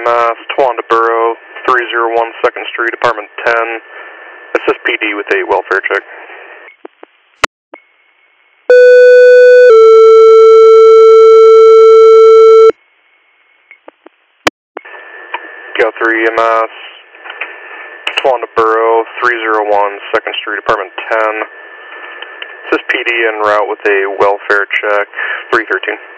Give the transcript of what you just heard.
EMS, Towanda Borough, 301 2nd Street, Apartment 10. Assist PD with a welfare check. Gal 3 EMS, Towanda Borough, 301 2nd Street, Apartment 10. Assist PD en route with a welfare check, 313.